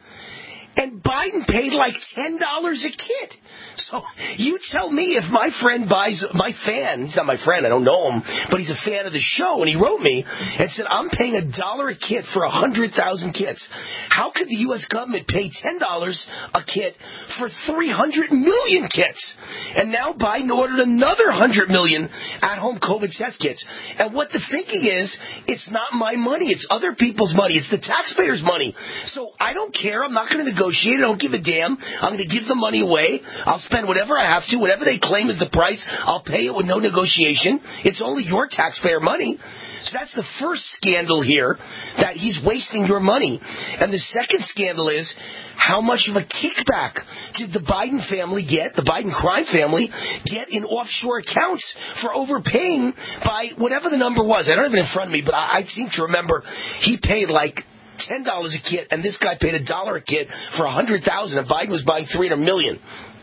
And Biden paid like $10 a kit. So you tell me if my friend buys, my fan, he's not my friend, I don't know him, but he's a fan of the show, and he wrote me and said, I'm paying $1 a kit for 100,000 kits. How could the U.S. government pay $10 a kit for 300 million kits? And now Biden ordered another 100 million at-home COVID test kits. And what the thinking is, it's not my money, it's other people's money, it's the taxpayers' money. So I don't care, I'm not going to negotiate, I don't give a damn, I'm going to give the money away, I'll spend whatever I have to, whatever they claim is the price, I'll pay it with no negotiation. It's only your taxpayer money. So that's the first scandal here, that he's wasting your money. And the second scandal is, how much of a kickback did the Biden family get, the Biden crime family, get in offshore accounts for overpaying by whatever the number was? I don't have it in front of me, but I seem to remember he paid like $10 a kit, and this guy paid $1 a kit for 100,000, and Biden was buying 300 million.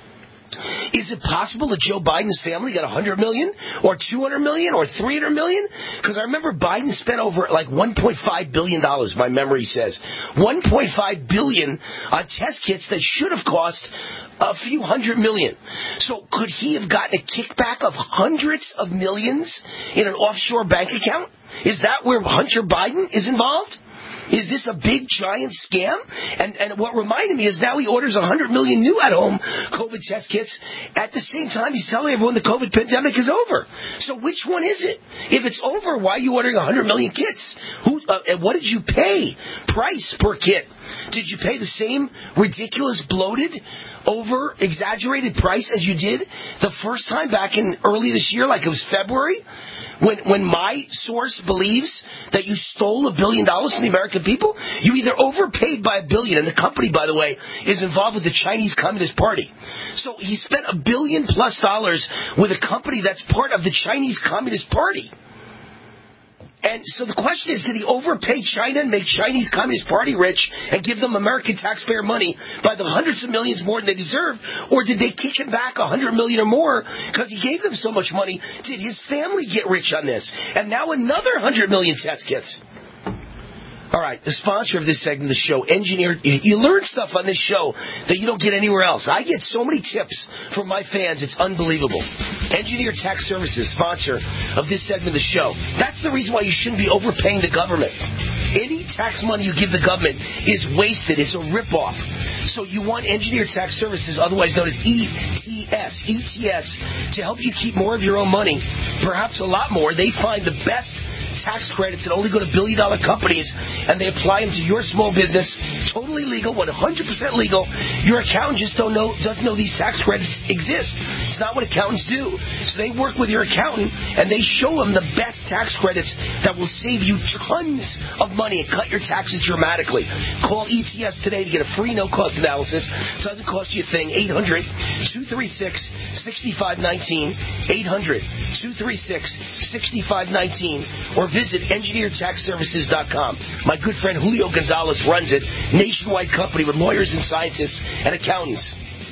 Is it possible that Joe Biden's family got 100 million or 200 million or 300 million? Because I remember Biden spent over like $1.5 billion, my memory says. $1.5 billion on test kits that should have cost a few hundred million. So could he have gotten a kickback of hundreds of millions in an offshore bank account? Is that where Hunter Biden is involved? Is this a big, giant scam? And what reminded me is now he orders 100 million new at-home COVID test kits. At the same time, he's telling everyone the COVID pandemic is over. So which one is it? If it's over, why are you ordering 100 million kits? And what did you pay price per kit? Did you pay the same ridiculous, bloated, over-exaggerated price as you did the first time back in early this year, like it was February? When my source believes that you stole $1 billion from the American people, you either overpaid by $1 billion, and the company, by the way, is involved with the Chinese Communist Party. So he spent $1 billion+ with a company that's part of the Chinese Communist Party. And so the question is, did he overpay China and make Chinese Communist Party rich and give them American taxpayer money by the hundreds of millions more than they deserve? Or did they kick him back $100 million or more because he gave them so much money? Did his family get rich on this? And now another 100 million test kits. All right, the sponsor of this segment of the show, Engineer. You learn stuff on this show that you don't get anywhere else. I get so many tips from my fans, it's unbelievable. Engineer Tax Services, sponsor of this segment of the show. That's the reason why you shouldn't be overpaying the government. Any tax money you give the government is wasted. It's a ripoff. So you want Engineer Tax Services, otherwise known as ETS, to help you keep more of your own money, perhaps a lot more. They find the best tax credits that only go to billion-dollar companies, and they apply them to your small business. Totally legal, 100% legal. Your accountant just doesn't know these tax credits exist. It's not what accountants do. So they work with your accountant, and they show them the best tax credits that will save you tons of money and cut your taxes dramatically. Call ETS today to get a free no-cost analysis. It doesn't cost you a thing. 800-236-6519. 800-236-6519. Or visit EngineerTaxServices.com. My good friend Julio Gonzalez runs it. Nationwide company with lawyers and scientists and accountants.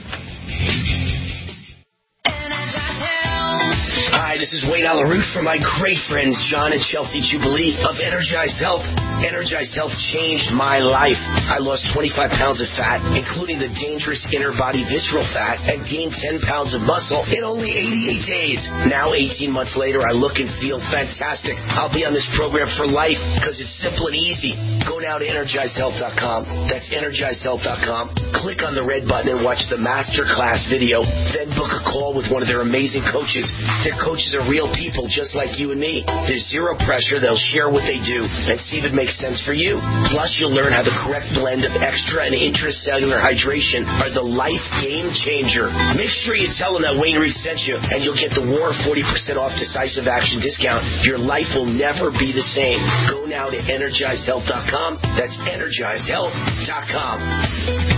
Hi, this is Wayne Alaroot from my great friends John and Chelsea Jubilee of Energized Health. Energized Health changed my life. I lost 25 pounds of fat, including the dangerous inner body visceral fat, and gained 10 pounds of muscle in only 88 days. Now, 18 months later, I look and feel fantastic. I'll be on this program for life because it's simple and easy. Go now to EnergizedHealth.com. That's EnergizedHealth.com. Click on the red button and watch the masterclass video. Then book a call with one of their amazing coaches. Their coaches are real people just like you and me. There's zero pressure. They'll share what they do and see if it makes sense for you. Plus, you'll learn how the correct blend of extra and intracellular hydration are the life game changer. Make sure you tell them that Wayne Reed sent you, and you'll get the War 40% off decisive action discount. Your life will never be the same. Go now to EnergizedHealth.com. That's EnergizedHealth.com.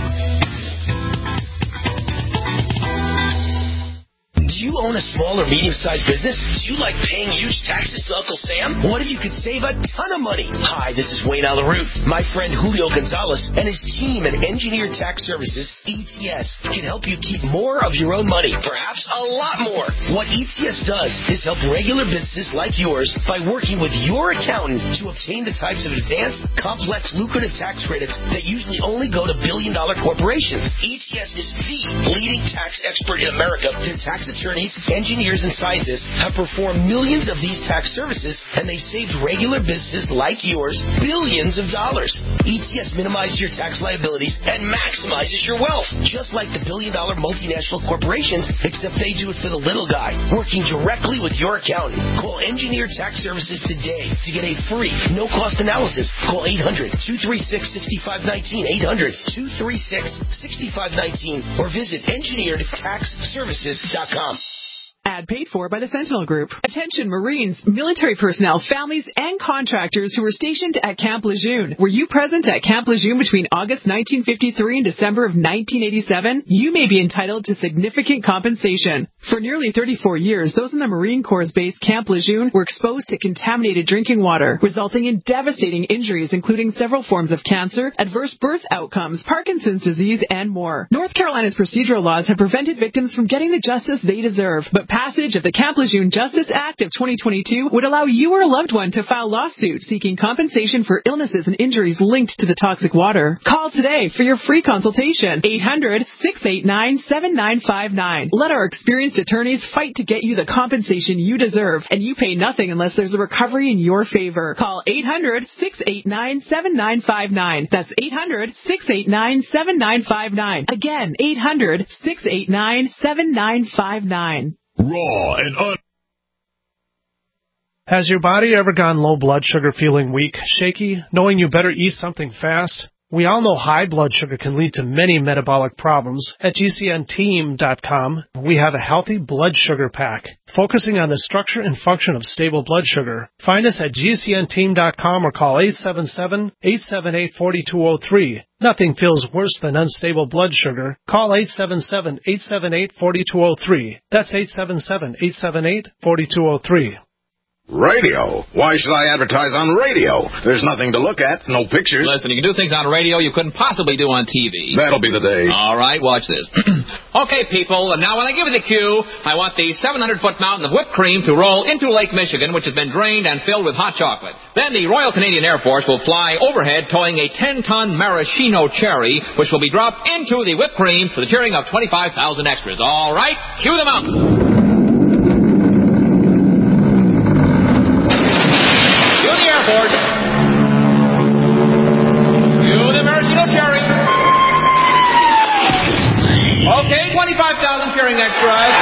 Do you own a small or medium-sized business? Do you like paying huge taxes to Uncle Sam? What if you could save a ton of money? Hi, this is Wayne Alaroot. My friend Julio Gonzalez and his team at Engineer Tax Services, ETS, can help you keep more of your own money, perhaps a lot more. What ETS does is help regular businesses like yours by working with your accountant to obtain the types of advanced, complex, lucrative tax credits that usually only go to billion-dollar corporations. ETS is the leading tax expert in America. Their tax attorneys, engineers, and scientists have performed millions of these tax services, and they saved regular businesses like yours billions of dollars. ETS minimizes your tax liabilities and maximizes your wealth, just like the billion-dollar multinational corporations, except they do it for the little guy, working directly with your accountant. Call Engineer Tax Services today to get a free, no-cost analysis. Call 800-236-6519, 800-236-6519, or visit EngineeredTaxServices.com. Ad paid for by the Sentinel Group. Attention Marines, military personnel, families, and contractors who were stationed at Camp Lejeune. Were you present at Camp Lejeune between August 1953 and December of 1987? You may be entitled to significant compensation. For nearly 34 years, those in the Marine Corps base Camp Lejeune were exposed to contaminated drinking water, resulting in devastating injuries, including several forms of cancer, adverse birth outcomes, Parkinson's disease, and more. North Carolina's procedural laws have prevented victims from getting the justice they deserve, but passage of the Camp Lejeune Justice Act of 2022 would allow you or a loved one to file lawsuits seeking compensation for illnesses and injuries linked to the toxic water. Call today for your free consultation. 800-689-7959. Let our experienced attorneys fight to get you the compensation you deserve, and you pay nothing unless there's a recovery in your favor. Call 800-689-7959. That's 800-689-7959. Again, 800-689-7959. Raw and Has your body ever gone low blood sugar, feeling weak, shaky, knowing you better eat something fast? We all know high blood sugar can lead to many metabolic problems. At GCNteam.com, we have a healthy blood sugar pack, focusing on the structure and function of stable blood sugar. Find us at GCNteam.com or call 877-878-4203. Nothing feels worse than unstable blood sugar. Call 877-878-4203. That's 877-878-4203. Radio? Why should I advertise on radio? There's nothing to look at, no pictures. Listen, you can do things on radio you couldn't possibly do on TV. That'll be the day. All right, watch this. Okay, people, now when I give you the cue, I want the 700-foot mountain of whipped cream to roll into Lake Michigan, which has been drained and filled with hot chocolate. Then the Royal Canadian Air Force will fly overhead towing a 10-ton maraschino cherry, which will be dropped into the whipped cream for the cheering of 25,000 extras. All right, cue the mountain. Okay, 25,000 cheering extras.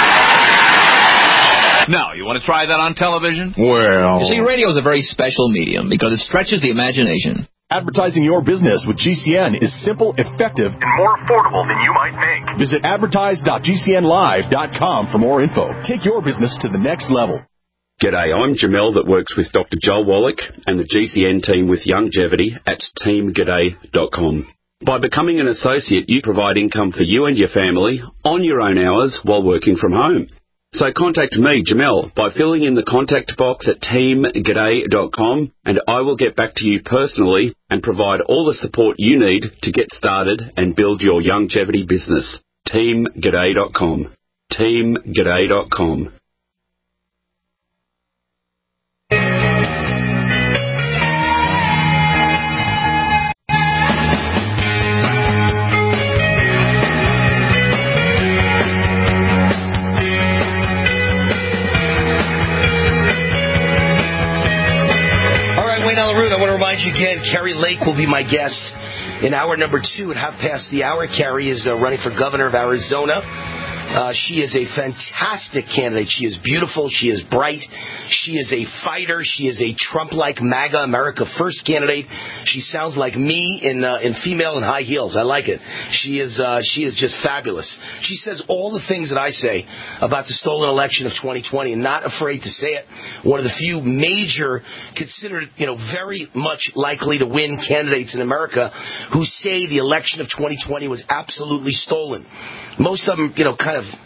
Now, you want to try that on television? Well... You see, radio is a very special medium because it stretches the imagination. Advertising your business with GCN is simple, effective, and more affordable than you might think. Visit advertise.gcnlive.com for more info. Take your business to the next level. G'day, I'm Jamel that works with Dr. Joel Wallach and the GCN team with Longevity at teamg'day.com. By becoming an associate, you provide income for you and your family on your own hours while working from home. So contact me, Jamel, by filling in the contact box at teamg'day.com, and I will get back to you personally and provide all the support you need to get started and build your longevity business. teamg'day.com. teamg'day.com. I want to remind you again, Carrie Lake will be my guest in hour number 2 at 5:30. Carrie is running for governor of Arizona. She is a fantastic candidate. She is beautiful. She is bright. She is a fighter. She is a Trump-like MAGA America First candidate. She sounds like me in female in high heels. I like it. She is just fabulous. She says all the things that I say about the stolen election of 2020 and not afraid to say it. One of the few major, considered, very much likely to win candidates in America who say the election of 2020 was absolutely stolen. Most of them, kind of,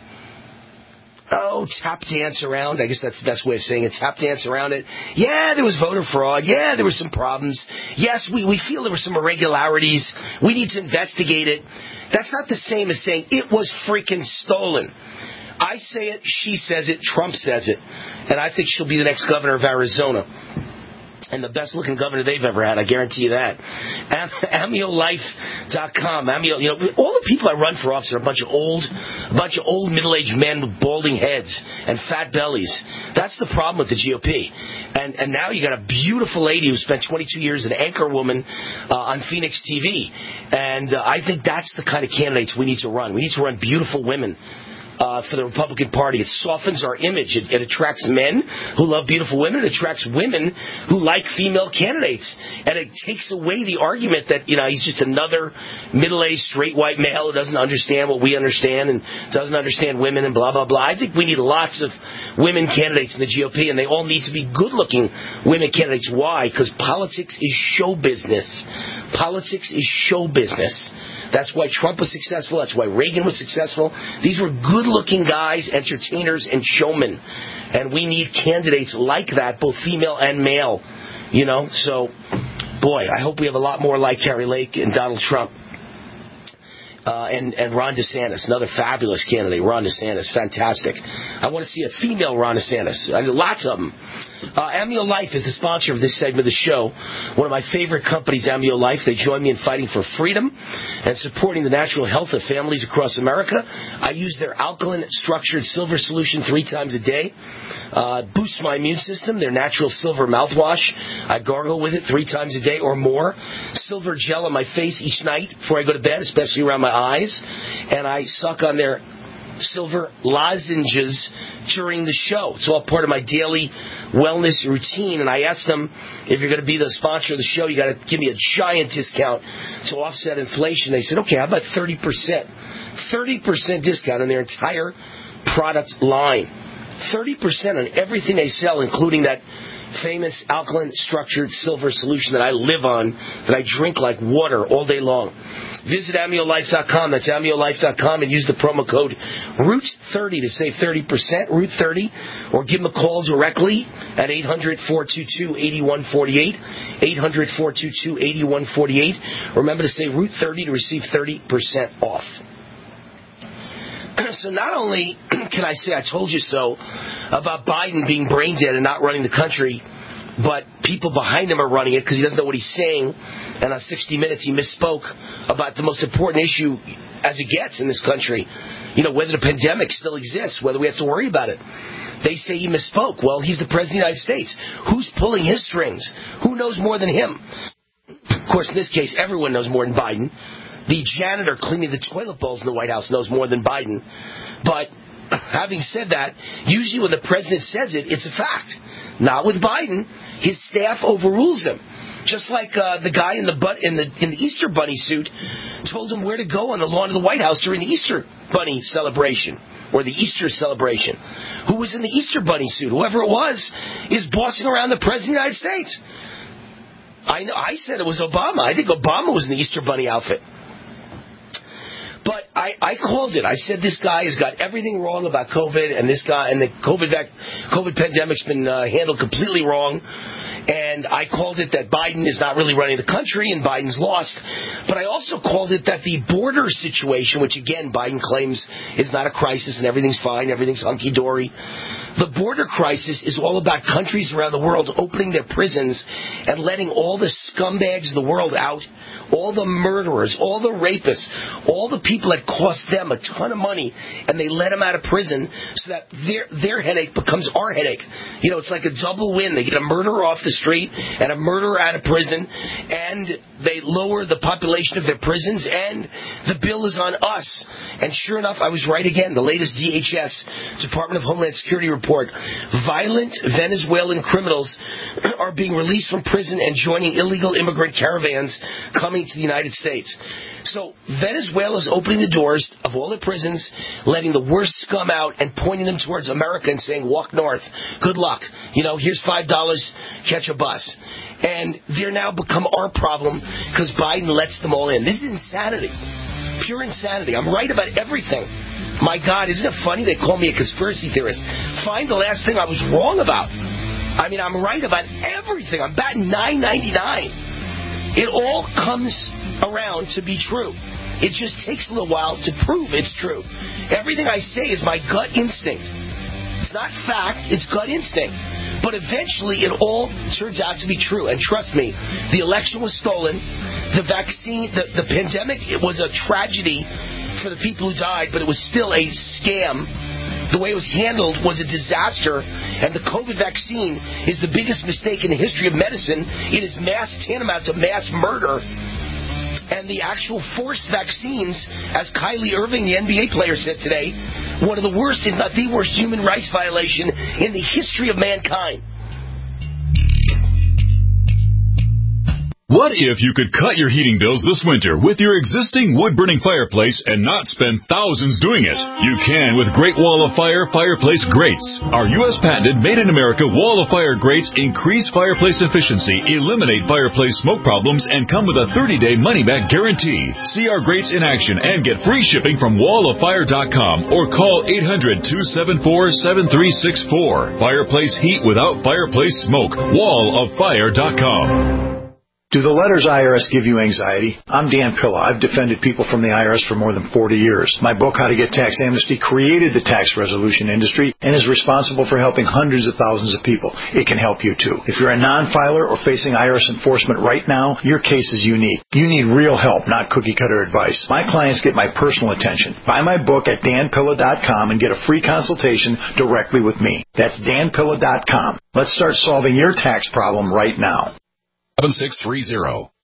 tap dance around. I guess that's the best way of saying it. Tap dance around it. Yeah, there was voter fraud. Yeah, there were some problems. Yes, we feel there were some irregularities. We need to investigate it. That's not the same as saying it was freaking stolen. I say it, she says it, Trump says it. And I think she'll be the next governor of Arizona. And the best looking governor they've ever had, I guarantee you that. AmioLife.com. All the people I run for office are a bunch of old middle-aged men with balding heads and fat bellies. That's the problem with the GOP. And now you got a beautiful lady who spent 22 years as an anchor woman on Phoenix TV. And I think that's the kind of candidates we need to run. We need to run beautiful women. For the Republican Party. It softens our image. It attracts men who love beautiful women. It attracts women who like female candidates. And it takes away the argument that, he's just another middle-aged straight white male who doesn't understand what we understand and doesn't understand women and blah, blah, blah. I think we need lots of women candidates in the GOP, and they all need to be good-looking women candidates. Why? Because politics is show business. Politics is show business. That's why Trump was successful. That's why Reagan was successful. These were good-looking guys, entertainers, and showmen. And we need candidates like that, both female and male. So, boy, I hope we have a lot more like Carrie Lake and Donald Trump. And Ron DeSantis, another fabulous candidate. Ron DeSantis, fantastic. I want to see a female Ron DeSantis. Lots of them. Amio Life is the sponsor of this segment of the show. One of my favorite companies, Amio Life. They join me in fighting for freedom and supporting the natural health of families across America. I use their alkaline structured silver solution 3 times a day. Boosts my immune system. Their natural silver mouthwash. I gargle with it 3 times a day or more. Silver gel on my face each night before I go to bed, especially around my eyes. And I suck on their silver lozenges during the show. It's all part of my daily wellness routine. And I asked them, if you're going to be the sponsor of the show, you got to give me a giant discount to offset inflation. They said, okay, how about 30%? 30% discount on their entire product line. 30% on everything they sell, including that famous alkaline structured silver solution that I live on, that I drink like water all day long. Visit AmioLife.com. That's AmioLife.com, and use the promo code ROOT30 to save 30%, ROOT30, or give them a call directly at 800-422-8148, 800-422-8148. Remember to say ROOT30 to receive 30% off. So not only can I say I told you so about Biden being brain dead and not running the country, but people behind him are running it because he doesn't know what he's saying. And on 60 Minutes, he misspoke about the most important issue as it gets in this country. You know, whether the pandemic still exists, whether we have to worry about it. They say he misspoke. Well, he's the President of the United States. Who's pulling his strings? Who knows more than him? Of course, in this case, everyone knows more than Biden. The janitor cleaning the toilet bowls in the White House knows more than Biden. But having said that, usually when the president says it, it's a fact. Not with Biden. His staff overrules him. Just like the guy in the Easter Bunny suit told him where to go on the lawn of the White House during the Easter Bunny celebration, or the Easter celebration. Who was in the Easter Bunny suit? Whoever it was is bossing around the President of the United States. I said it was Obama. I think Obama was in the Easter Bunny outfit. But I called it. I said this guy has got everything wrong about COVID, and this guy and the COVID pandemic's been handled completely wrong. And I called it that Biden is not really running the country and Biden's lost. But I also called it that the border situation, which again Biden claims is not a crisis and everything's fine, everything's hunky-dory. The border crisis is all about countries around the world opening their prisons and letting all the scumbags of the world out, all the murderers, all the rapists, all the people that cost them a ton of money, and they let them out of prison so that their headache becomes our headache. You know, it's like a double win. They get a murderer off the street and a murderer out of prison, and they lower the population of their prisons, and the bill is on us. And sure enough, I was right again. The latest DHS, Department of Homeland Security report, violent Venezuelan criminals are being released from prison and joining illegal immigrant caravans coming to the United States. So Venezuela is opening the doors of all the prisons, letting the worst scum out and pointing them towards America and saying, walk north. Good luck. You know, here's $5, catch a bus. And they're now become our problem because Biden lets them all in. This is insanity. Pure insanity. I'm right about everything. My God, isn't it funny they call me a conspiracy theorist? Find the last thing I was wrong about. I mean, I'm right about everything. I'm batting .999. It all comes around to be true. It just takes a little while to prove it's true. Everything I say is my gut instinct. It's not fact, it's gut instinct. But eventually it all turns out to be true. And trust me, the election was stolen. The vaccine, the pandemic, it was a tragedy for the people who died, but it was still a scam. The way it was handled was a disaster, and the COVID vaccine is the biggest mistake in the history of medicine. It is tantamount to mass murder. And the actual forced vaccines, as Kylie Irving, the NBA player, said today, one of the worst, if not the worst, human rights violation in the history of mankind. What if you could cut your heating bills this winter with your existing wood-burning fireplace and not spend thousands doing it? You can with Great Wall of Fire fireplace grates. Our U.S. patented made-in-America Wall of Fire grates increase fireplace efficiency, eliminate fireplace smoke problems, and come with a 30-day money-back guarantee. See our grates in action and get free shipping from walloffire.com or call 800-274-7364. Fireplace heat without fireplace smoke. walloffire.com. Do the letters IRS give you anxiety? I'm Dan Pilla. I've defended people from the IRS for more than 40 years. My book, How to Get Tax Amnesty, created the tax resolution industry and is responsible for helping hundreds of thousands of people. It can help you too. If you're a non-filer or facing IRS enforcement right now, your case is unique. You need real help, not cookie-cutter advice. My clients get my personal attention. Buy my book at danpilla.com and get a free consultation directly with me. That's danpilla.com. Let's start solving your tax problem right now. 7630.